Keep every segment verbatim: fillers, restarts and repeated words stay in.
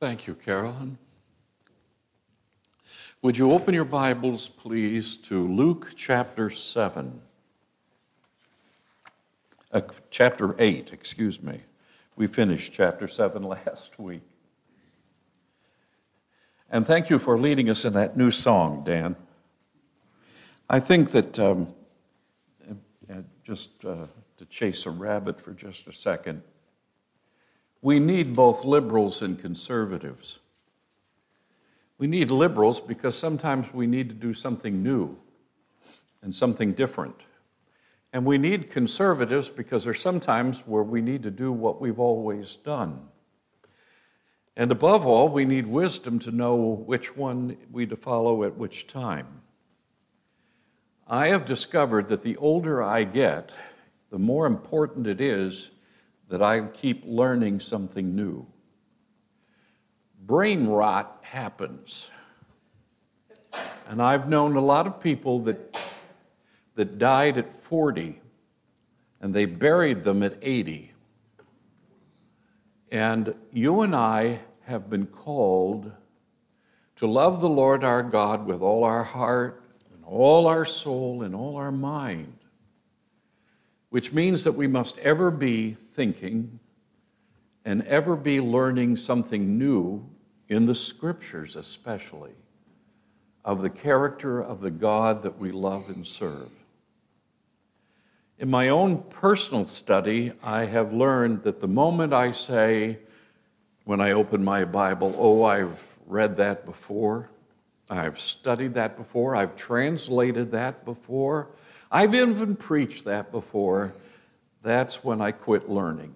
Thank you, Carolyn. Would you open your Bibles, please, to Luke chapter seven? Uh, chapter eight, excuse me. We finished chapter seven last week. And thank you for leading us in that new song, Dan. I think that, um, uh, just uh, to chase a rabbit for just a second, we need both liberals and conservatives. We need liberals because sometimes we need to do something new and something different. And we need conservatives because there's sometimes where we need to do what we've always done. And above all, we need wisdom to know which one we to follow at which time. I have discovered that the older I get, the more important it is that I keep learning something new. Brain rot happens. And I've known a lot of people that, that died at forty, and they buried them at eighty. And you and I have been called to love the Lord our God with all our heart, and all our soul, and all our mind, which means that we must ever be thinking and ever be learning something new in the Scriptures especially, of the character of the God that we love and serve. In my own personal study, I have learned that the moment I say, when I open my Bible, oh, I've read that before, I've studied that before, I've translated that before, I've even preached that before, that's when I quit learning.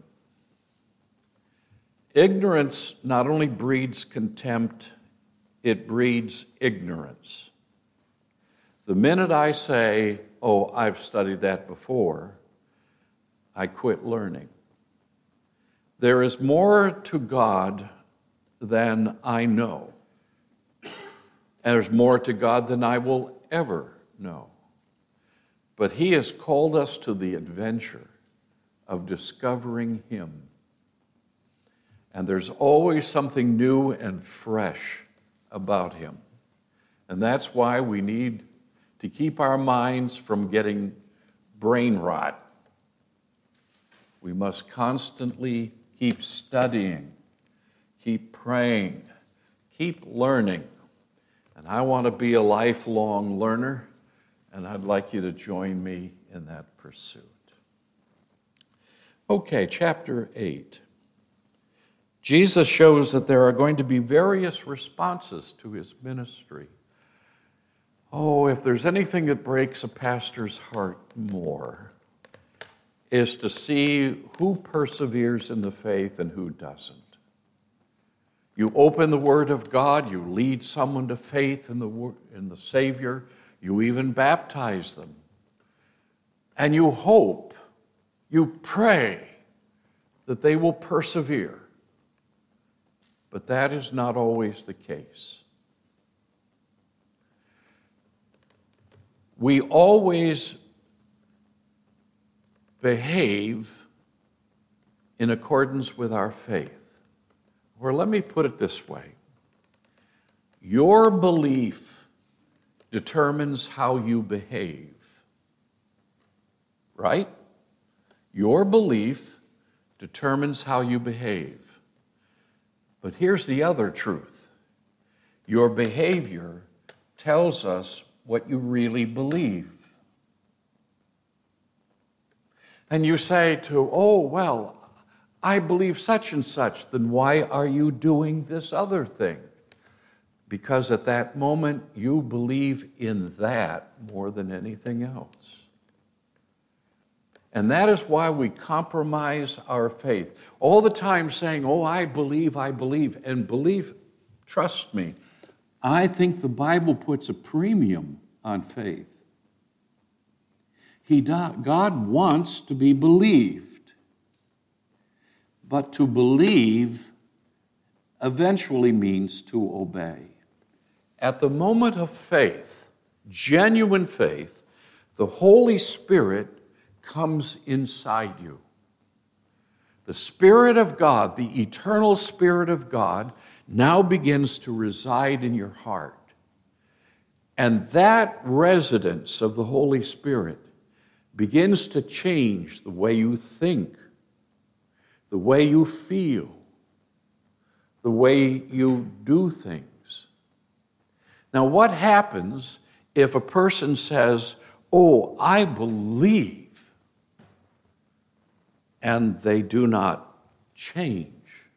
Ignorance not only breeds contempt, it breeds ignorance. The minute I say, oh, I've studied that before, I quit learning. There is more to God than I know. And there's more to God than I will ever know. But He has called us to the adventure of discovering Him. And there's always something new and fresh about Him. And that's why we need to keep our minds from getting brain rot. We must constantly keep studying, keep praying, keep learning. And I want to be a lifelong learner, and I'd like you to join me in that pursuit. Okay, chapter eight. Jesus shows that there are going to be various responses to His ministry. Oh, if there's anything that breaks a pastor's heart more, is to see who perseveres in the faith and who doesn't. You open the Word of God, you lead someone to faith in the, in the Savior, you even baptize them. And you hope, you pray that they will persevere. But that is not always the case. We always behave in accordance with our faith. Or let me put it this way. Your belief determines how you behave. Right? Your belief determines how you behave. But here's the other truth. Your behavior tells us what you really believe. And you say to, oh, well, I believe such and such, then why are you doing this other thing? Because at that moment, you believe in that more than anything else. And that is why we compromise our faith. All the time saying, oh, I believe, I believe. And believe, trust me, I think the Bible puts a premium on faith. He do, God wants to be believed. But to believe eventually means to obey. At the moment of faith, genuine faith, the Holy Spirit comes inside you. the Spirit of God, the eternal Spirit of God, now begins to reside in your heart. And that residence of the Holy Spirit begins to change the way you think, the way you feel, the way you do things. Now, what happens if a person says, "Oh, I believe," and they do not change?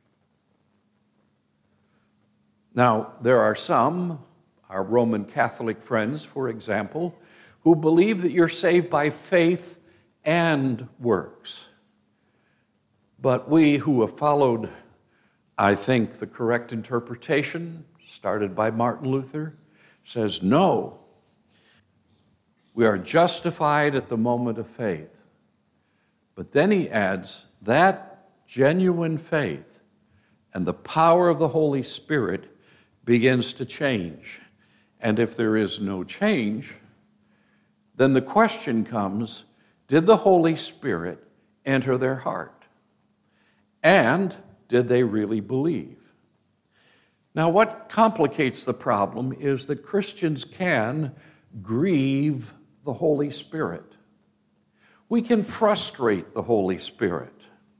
Now, there are some, our Roman Catholic friends, for example, who believe that you're saved by faith and works. But we who have followed, I think, the correct interpretation, started by Martin Luther, says no. We are justified at the moment of faith. But then he adds that genuine faith and the power of the Holy Spirit begins to change. And if there is no change, then the question comes, did the Holy Spirit enter their heart? And did they really believe? Now, what complicates the problem is that Christians can grieve the Holy Spirit. We can frustrate the Holy Spirit.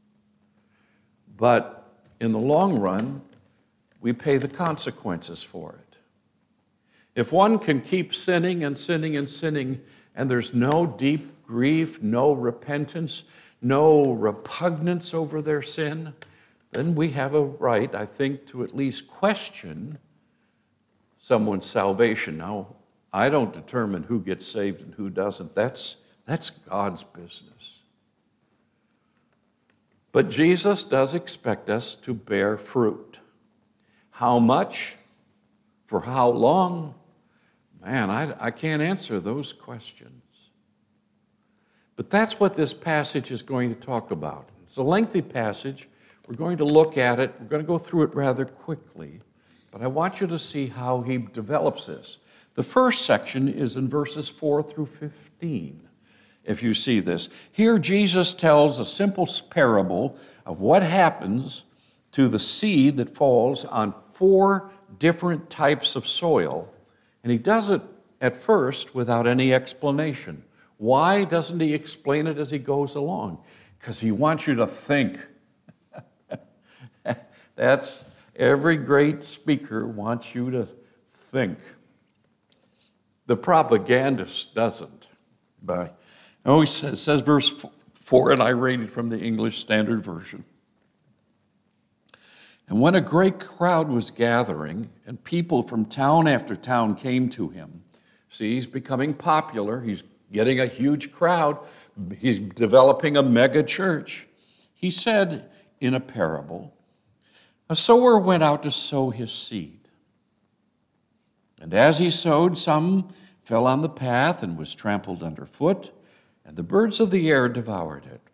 But in the long run, we pay the consequences for it. If one can keep sinning and sinning and sinning, and there's no deep grief, no repentance, no repugnance over their sin, then we have a right, I think, to at least question someone's salvation. Now, I don't determine who gets saved and who doesn't. That's, that's God's business. But Jesus does expect us to bear fruit. How much? For how long? Man, I, I can't answer those questions. But that's what this passage is going to talk about. It's a lengthy passage. We're going to look at it. We're going to go through it rather quickly. But I want you to see how he develops this. The first section is in verses four through fifteen, if you see this. Here Jesus tells a simple parable of what happens to the seed that falls on four different types of soil. And he does it at first without any explanation. Why doesn't he explain it as he goes along? Because he wants you to think. That's every great speaker wants you to think. The propagandist doesn't. By, oh, he says, says verse four, and I read it from the English Standard Version. And when a great crowd was gathering, and people from town after town came to him, see, he's becoming popular, he's getting a huge crowd, he's developing a mega church. He said in a parable, a sower went out to sow his seed. And as he sowed, some fell on the path and was trampled underfoot, and the birds of the air devoured it.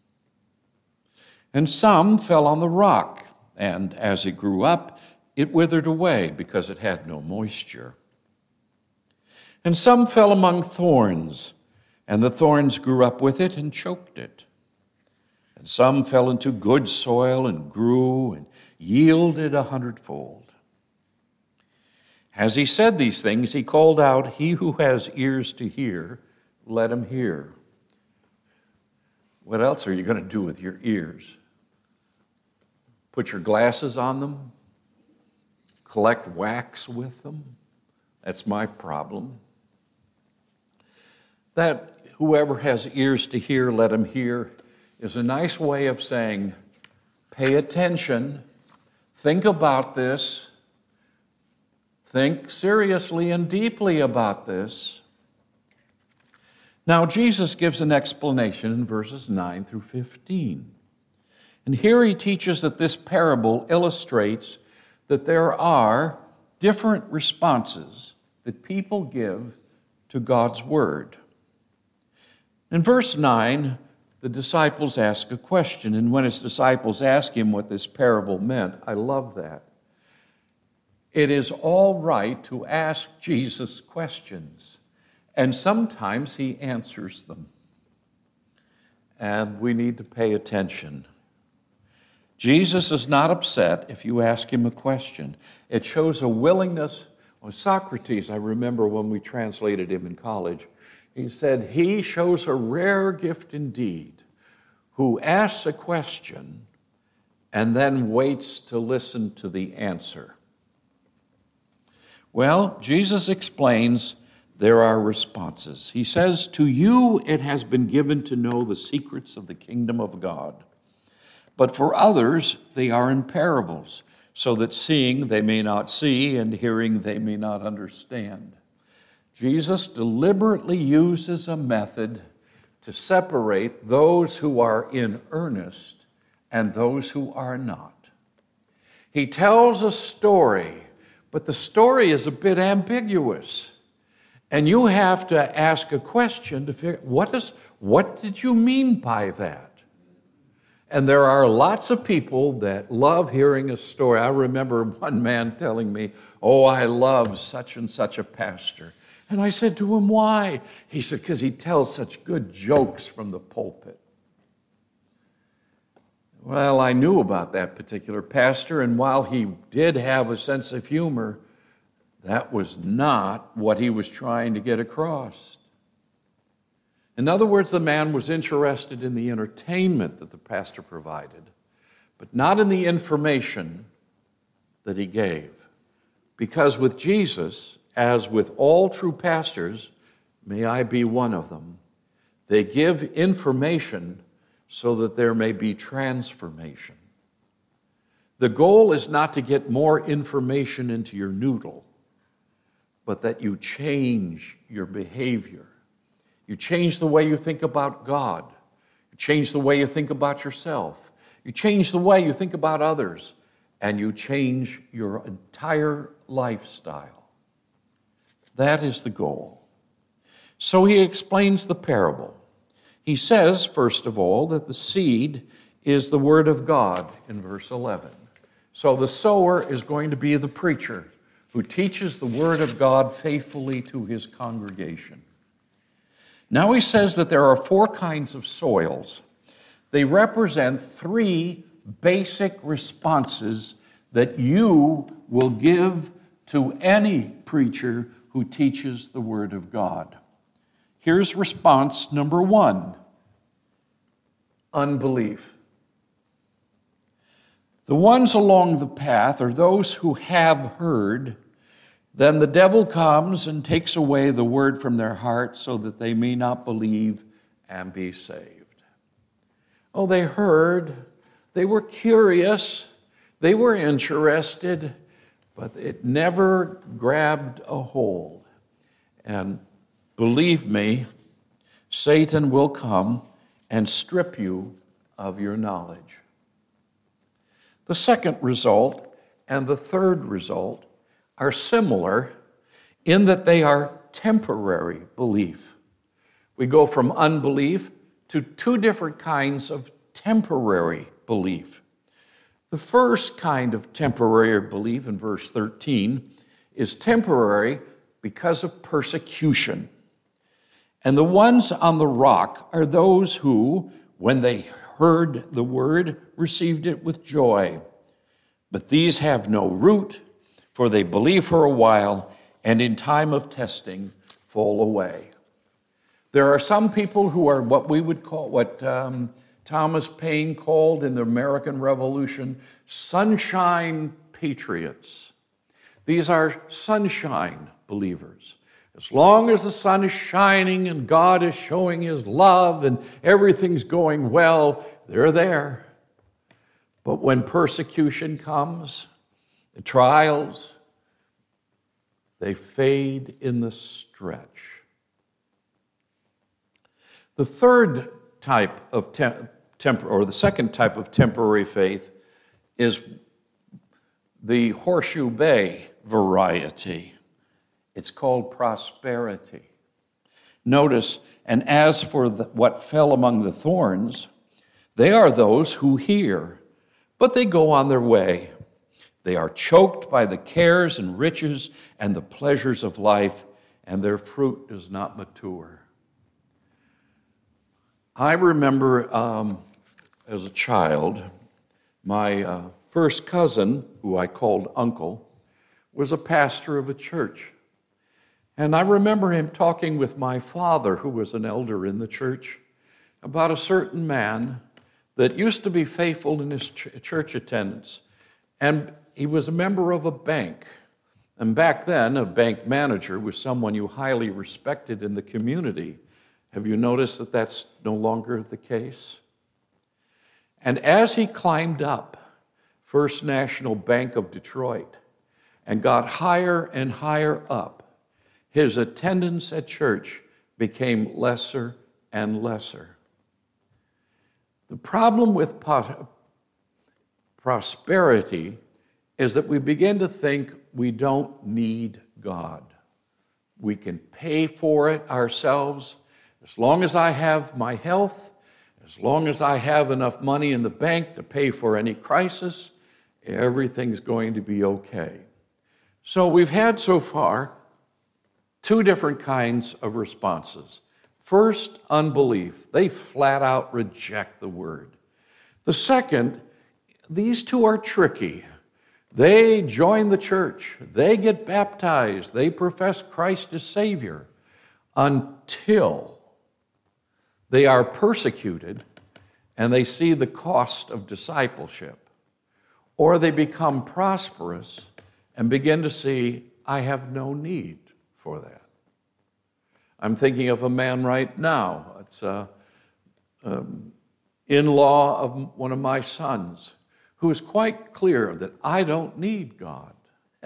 And some fell on the rock, and as it grew up, it withered away because it had no moisture. And some fell among thorns, and the thorns grew up with it and choked it. And some fell into good soil and grew and yielded a hundredfold. As he said these things, he called out, "He who has ears to hear, let him hear." What else are you going to do with your ears? Put your glasses on them? Collect wax with them? That's my problem. That whoever has ears to hear, let him hear, is a nice way of saying, pay attention, think about this, think seriously and deeply about this. Now, Jesus gives an explanation in verses nine through fifteen. And here he teaches that this parable illustrates that there are different responses that people give to God's word. In verse nine, the disciples ask a question, and when his disciples ask him what this parable meant, I love that. It is all right to ask Jesus questions, and sometimes he answers them. And we need to pay attention. Jesus is not upset if you ask him a question. It shows a willingness. Well, Socrates, I remember when we translated him in college, he said, he shows a rare gift indeed, who asks a question and then waits to listen to the answer. Well, Jesus explains there are responses. He says, to you it has been given to know the secrets of the kingdom of God. But for others, they are in parables, so that seeing they may not see and hearing they may not understand. Jesus deliberately uses a method to separate those who are in earnest and those who are not. He tells a story, but the story is a bit ambiguous. And you have to ask a question to figure, what is, what did you mean by that? And there are lots of people that love hearing a story. I remember one man telling me, oh, I love such and such a pastor. And I said to him, why? He said, because he tells such good jokes from the pulpit. Well, I knew about that particular pastor, and while he did have a sense of humor, that was not what he was trying to get across. In other words, the man was interested in the entertainment that the pastor provided, but not in the information that he gave. Because with Jesus, as with all true pastors, may I be one of them, they give information so that there may be transformation. The goal is not to get more information into your noodle, but that you change your behavior. You change the way you think about God. You change the way you think about yourself. You change the way you think about others, and you change your entire lifestyle. That is the goal. So he explains the parable. He says, first of all, that the seed is the word of God in verse eleven. So the sower is going to be the preacher who teaches the word of God faithfully to his congregation. Now he says that there are four kinds of soils. They represent three basic responses that you will give to any preacher who teaches the word of God. Here's response number one: unbelief. The ones along the path are those who have heard. Then the devil comes and takes away the word from their heart so that they may not believe and be saved. Oh, they heard, they were curious, they were interested, but it never grabbed a hold. And believe me, Satan will come and strip you of your knowledge. The second result and the third result are similar in that they are temporary belief. We go from unbelief to two different kinds of temporary belief. The first kind of temporary belief in verse thirteen is temporary because of persecution. And the ones on the rock are those who, when they heard the word, received it with joy. But these have no root, for they believe for a while, and in time of testing fall away. There are some people who are what we would call, what um, Thomas Paine called in the American Revolution, sunshine patriots. These are sunshine believers. As long as the sun is shining and God is showing his love and everything's going well, they're there. But when persecution comes, the trials, they fade in the stretch. The third type of tem- temp- or the second type of temporary faith is the Horseshoe Bay variety. It's called prosperity. Notice, and as for the, what fell among the thorns, they are those who hear, but they go on their way. They are choked by the cares and riches and the pleasures of life, and their fruit does not mature. I remember um, as a child My uh, first cousin, who I called uncle, was a pastor of a church. And I remember him talking with my father, who was an elder in the church, about a certain man that used to be faithful in his ch- church attendance. And he was a member of a bank. And back then, a bank manager was someone you highly respected in the community. Have you noticed that that's no longer the case? And as he climbed up First National Bank of Detroit and got higher and higher up, his attendance at church became lesser and lesser. The problem with pos- prosperity is that we begin to think we don't need God. We can pay for it ourselves. As long as I have my health, as long as I have enough money in the bank to pay for any crisis, everything's going to be okay. So we've had so far two different kinds of responses. First, unbelief. They flat out reject the word. The second, these two are tricky. They join the church. They get baptized. They profess Christ as Savior until they are persecuted and they see the cost of discipleship. Or they become prosperous and begin to see, I have no need for that. I'm thinking of a man right now. It's an um, in-law of one of my sons who is quite clear that I don't need God.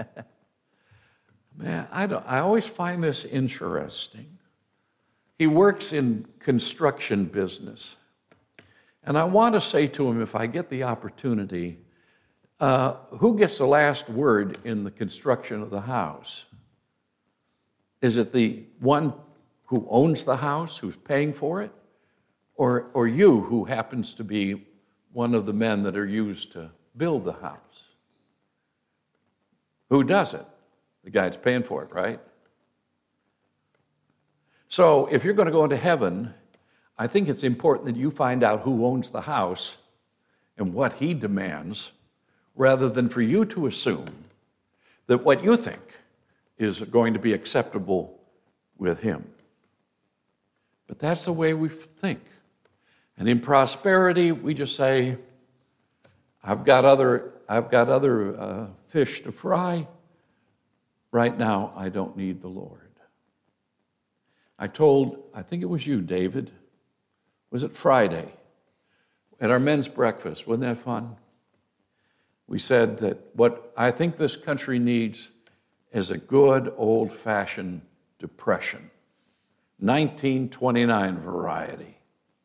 Man, I, don't, I always find this interesting. He works in construction business. And I want to say to him, if I get the opportunity, uh, who gets the last word in the construction of the house? Is it the one who owns the house, who's paying for it? Or, or you, who happens to be one of the men that are used to build the house? Who does it? The guy that's paying for it, right? So if you're going to go into heaven, I think it's important that you find out who owns the house and what he demands, rather than for you to assume that what you think is going to be acceptable with him. But that's the way we think. And in prosperity, we just say, I've got other, I've got other uh, fish to fry. Right now, I don't need the Lord. I told, I think it was you, David, was it Friday, at our men's breakfast? Wasn't that fun? We said that what I think this country needs is a good old-fashioned depression, nineteen twenty-nine variety.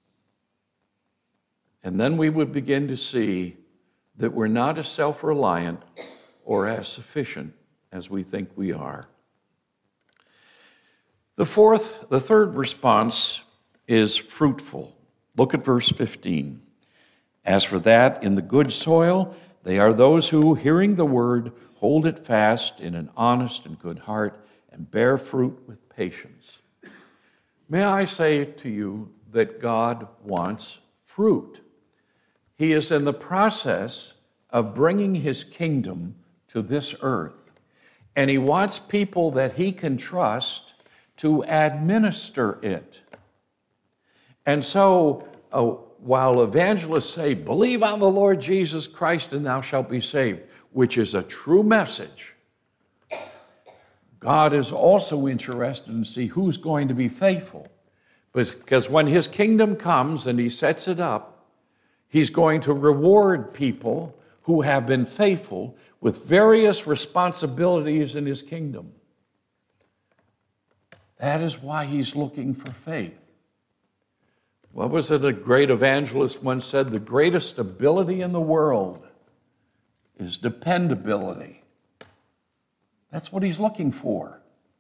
And then we would begin to see that we're not as self-reliant or as sufficient as we think we are. The fourth, the third response is fruitful. Look at verse fifteen. As for that, in the good soil, they are those who, hearing the word, hold it fast in an honest and good heart and bear fruit with patience. May I say to you that God wants fruit. He is in the process of bringing his kingdom to this earth, and he wants people that he can trust to administer it. And so, uh, while evangelists say, believe on the Lord Jesus Christ and thou shalt be saved, which is a true message, God is also interested in see who's going to be faithful. Because when his kingdom comes and he sets it up, he's going to reward people who have been faithful with various responsibilities in his kingdom. That is why he's looking for faith. What was it a great evangelist once said? The greatest ability in the world is dependability. That's what he's looking for.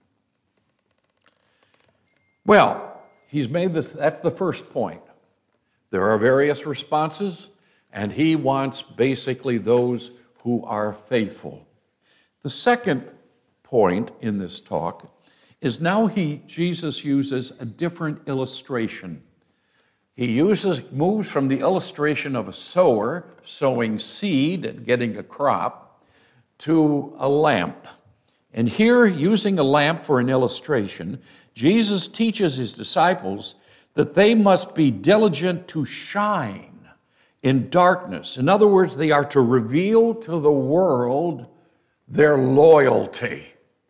Well, he's made this, that's the first point. There are various responses, and he wants basically those who are faithful. The second point in this talk is now he, Jesus uses a different illustration. He uses, moves from the illustration of a sower sowing seed and getting a crop to a lamp. And here, using a lamp for an illustration, Jesus teaches his disciples that they must be diligent to shine in darkness. In other words, they are to reveal to the world their loyalty.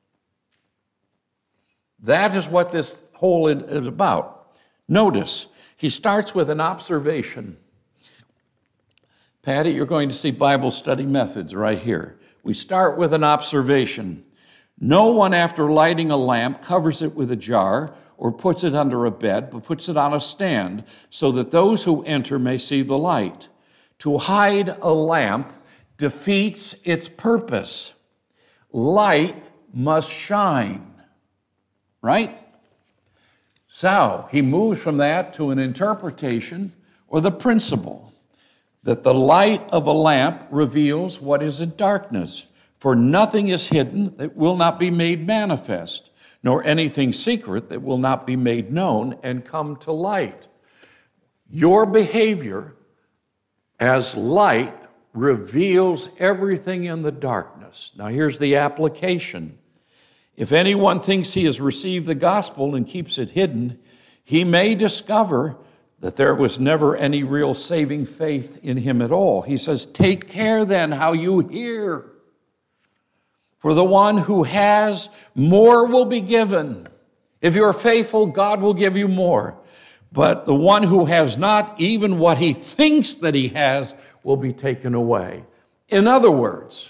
That is what this whole is about. Notice, he starts with an observation. Patty, you're going to see Bible study methods right here. We start with an observation. No one, after lighting a lamp, covers it with a jar or puts it under a bed, but puts it on a stand so that those who enter may see the light. To hide a lamp defeats its purpose. Light must shine, right? So he moves from that to an interpretation or the principle that the light of a lamp reveals what is in darkness. For nothing is hidden that will not be made manifest, nor anything secret that will not be made known and come to light. Your behavior as light reveals everything in the darkness. Now here's the application. If anyone thinks he has received the gospel and keeps it hidden, he may discover that there was never any real saving faith in him at all. He says, take care then how you hear. For the one who has, more will be given. If you're faithful, God will give you more. But the one who has not, even what he thinks that he has, will be taken away. In other words,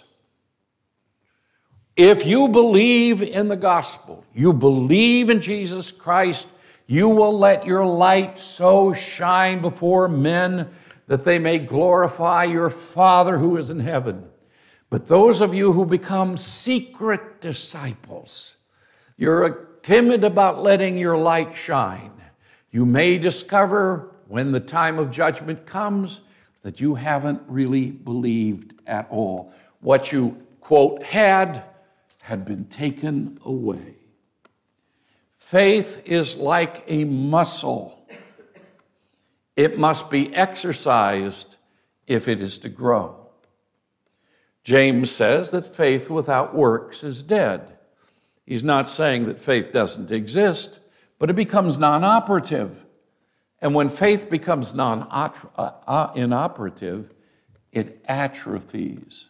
if you believe in the gospel, you believe in Jesus Christ, you will let your light so shine before men that they may glorify your Father who is in heaven. But those of you who become secret disciples, you're timid about letting your light shine. You may discover when the time of judgment comes that you haven't really believed at all. What you, quote, had, had been taken away. Faith is like a muscle. It must be exercised if it is to grow. James says that faith without works is dead. He's not saying that faith doesn't exist, but it becomes non-operative. And when faith becomes non-inoperative, it atrophies.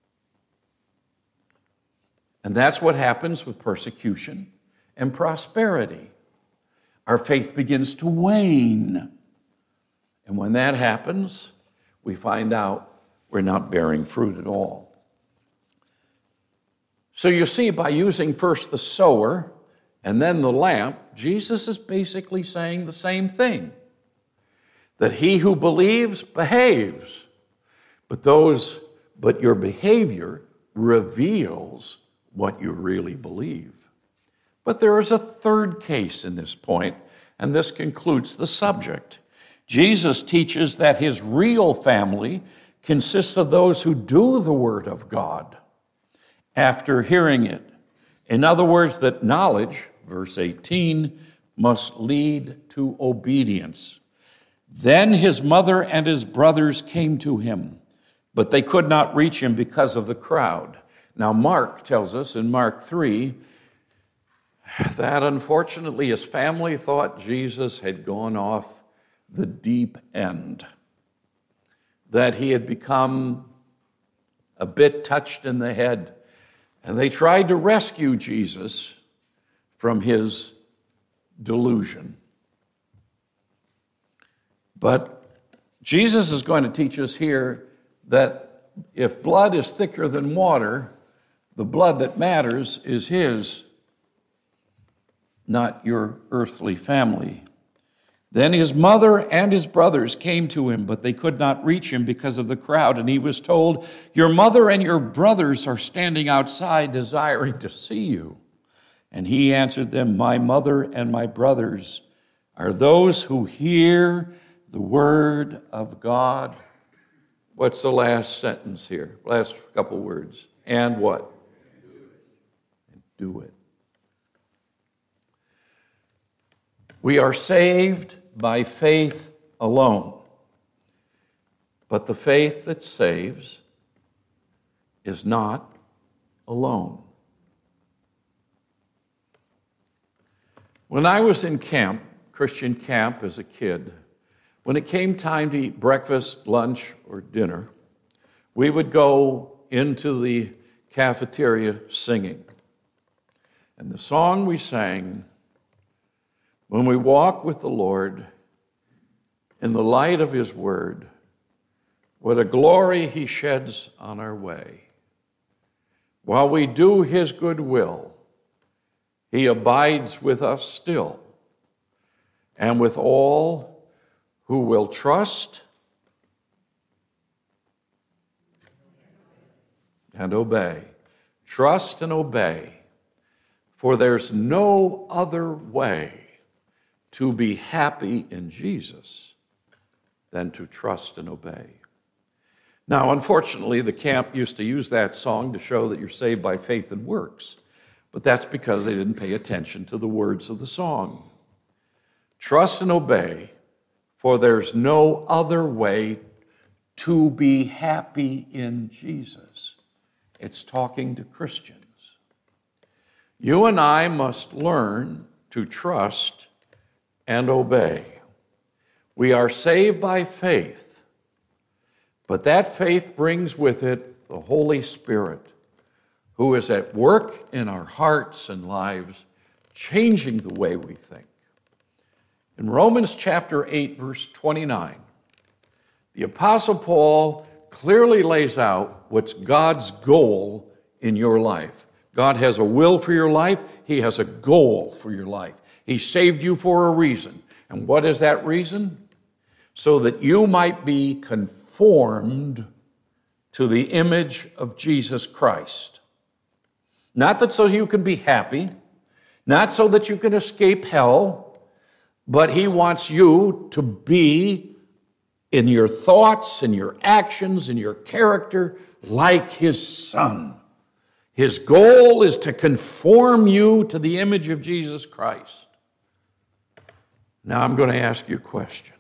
And that's what happens with persecution and prosperity. Our faith begins to wane. And when that happens, we find out we're not bearing fruit at all. So you see, by using first the sower and then the lamp, Jesus is basically saying the same thing. That he who believes behaves, but those, but your behavior reveals what you really believe. But there is a third case in this point, and this concludes the subject. Jesus teaches that his real family consists of those who do the word of God after hearing it. In other words, that knowledge, verse eighteen, must lead to obedience. Then his mother and his brothers came to him, but they could not reach him because of the crowd. Now, Mark tells us in Mark three that unfortunately his family thought Jesus had gone off the deep end, that he had become a bit touched in the head, and they tried to rescue Jesus from his delusion. But Jesus is going to teach us here that if blood is thicker than water, the blood that matters is his, not your earthly family. Then his mother and his brothers came to him, but they could not reach him because of the crowd. And he was told, your mother and your brothers are standing outside desiring to see you. And he answered them, my mother and my brothers are those who hear the word of God. What's the last sentence here? Last couple words. And what? And do it. We are saved by faith alone. But the faith that saves is not alone. When I was in camp, Christian camp as a kid, when it came time to eat breakfast, lunch, or dinner, we would go into the cafeteria singing. And the song we sang, when we walk with the Lord in the light of his word, what a glory he sheds on our way. While we do his good will, he abides with us still, and with all who will trust and obey. Trust and obey, for there's no other way to be happy in Jesus than to trust and obey. Now, unfortunately, the camp used to use that song to show that you're saved by faith and works, but that's because they didn't pay attention to the words of the song. Trust and obey, for there's no other way to be happy in Jesus. It's talking to Christians. You and I must learn to trust and obey. We are saved by faith, but that faith brings with it the Holy Spirit, who is at work in our hearts and lives, changing the way we think. In Romans chapter eight, verse twenty-nine, the Apostle Paul clearly lays out what's God's goal in your life. God has a will for your life. He has a goal for your life. He saved you for a reason. And what is that reason? So that you might be conformed to the image of Jesus Christ. Not that so you can be happy, not so that you can escape hell, but he wants you to be in your thoughts, in your actions, in your character, like his Son. His goal is to conform you to the image of Jesus Christ. Now I'm going to ask you a question.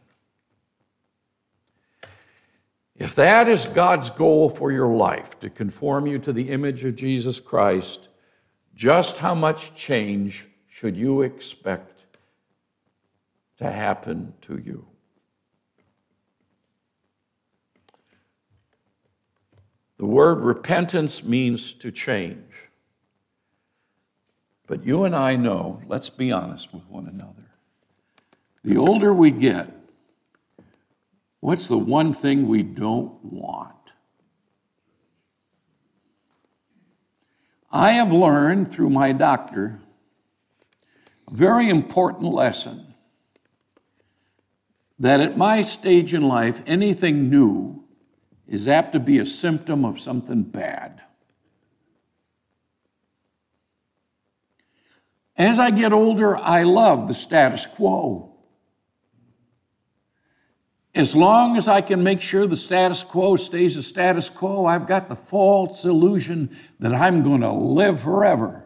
If that is God's goal for your life, to conform you to the image of Jesus Christ, just how much change should you expect to happen to you? The word repentance means to change. But you and I know, let's be honest with one another, the older we get, what's the one thing we don't want? I have learned through my doctor a very important lesson that at my stage in life, anything new is apt to be a symptom of something bad. As I get older, I love the status quo. As long as I can make sure the status quo stays the status quo, I've got the false illusion that I'm going to live forever.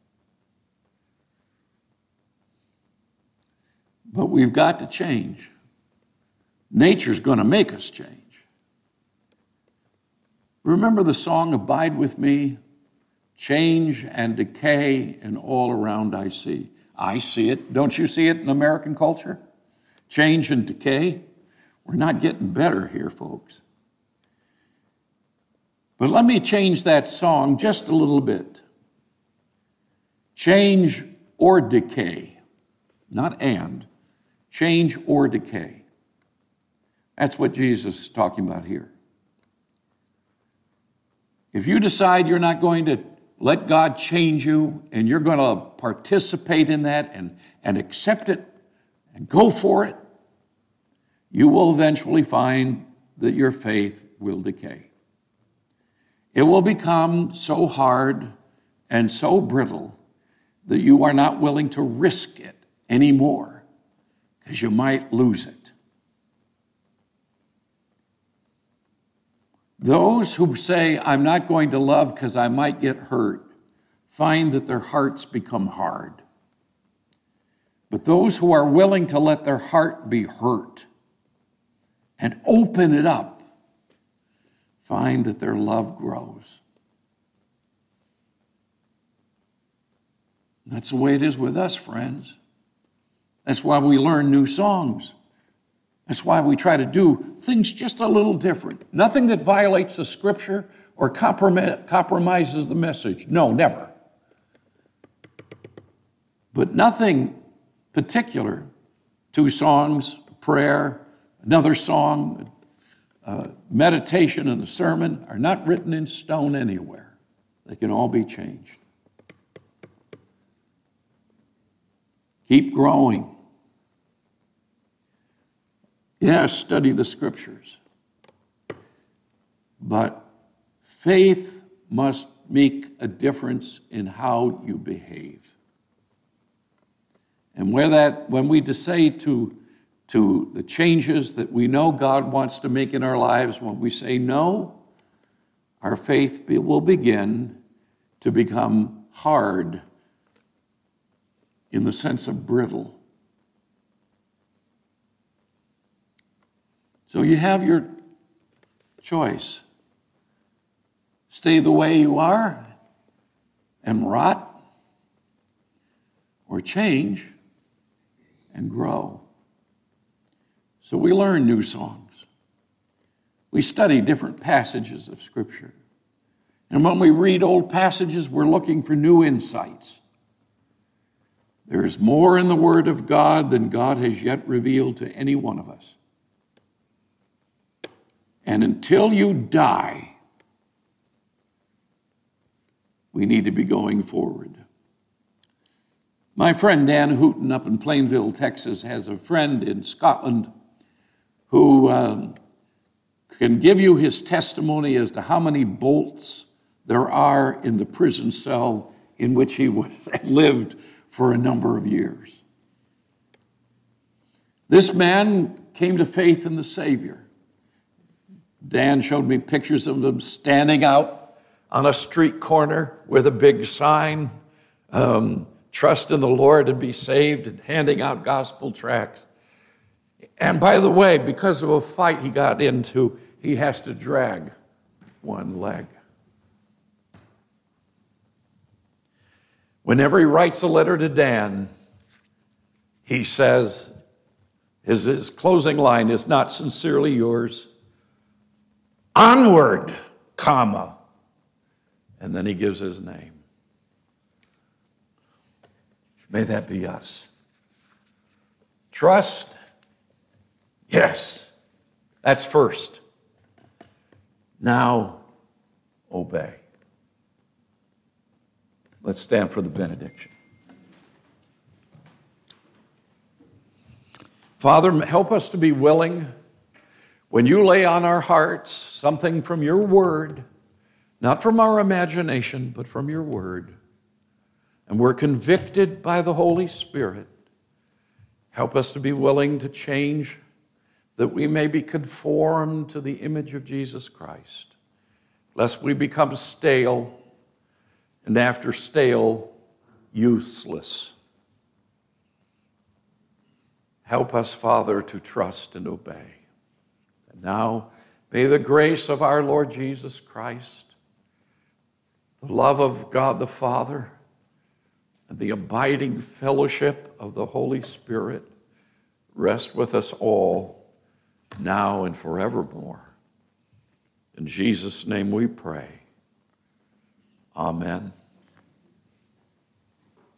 But we've got to change. Nature's going to make us change. Remember the song, Abide With Me? Change and decay and all around I see. I see it. Don't you see it in American culture? Change and decay. We're not getting better here, folks. But let me change that song just a little bit. Change or decay. Not and. Change or decay. That's what Jesus is talking about here. If you decide you're not going to let God change you and you're going to participate in that and, and accept it and go for it, you will eventually find that your faith will decay. It will become so hard and so brittle that you are not willing to risk it anymore because you might lose it. Those who say, I'm not going to love because I might get hurt, find that their hearts become hard. But those who are willing to let their heart be hurt and open it up, find that their love grows. That's the way it is with us, friends. That's why we learn new songs. That's why we try to do things just a little different. Nothing that violates the scripture or compromises the message. No, never. But nothing particular. Two songs, prayer, another song, uh, meditation, and a sermon are not written in stone anywhere. They can all be changed. Keep growing. Yes, study the scriptures. But faith must make a difference in how you behave. And where that, when we say to, to the changes that we know God wants to make in our lives, when we say no, our faith be, will begin to become hard in the sense of brittle. So you have your choice. Stay the way you are and rot, or change and grow. So we learn new songs. We study different passages of Scripture. And when we read old passages, we're looking for new insights. There is more in the Word of God than God has yet revealed to any one of us. And until you die, we need to be going forward. My friend Dan Hooton up in Plainville, Texas, has a friend in Scotland who um, can give you his testimony as to how many bolts there are in the prison cell in which he was, lived for a number of years. This man came to faith in the Savior. Dan showed me pictures of him standing out on a street corner with a big sign, um, trust in the Lord and be saved, and handing out gospel tracts. And by the way, because of a fight he got into, he has to drag one leg. Whenever he writes a letter to Dan, he says, his, his closing line is not sincerely yours, onward, comma, and then he gives his name. May that be us. Trust, yes, that's first. Now, obey. Let's stand for the benediction. Father, help us to be willing, when you lay on our hearts something from your word, not from our imagination, but from your word, and we're convicted by the Holy Spirit, help us to be willing to change, that we may be conformed to the image of Jesus Christ, lest we become stale, and after stale, useless. Help us, Father, to trust and obey. And now, may the grace of our Lord Jesus Christ, the love of God the Father, and the abiding fellowship of the Holy Spirit rest with us all, now and forevermore. In Jesus' name we pray. Amen.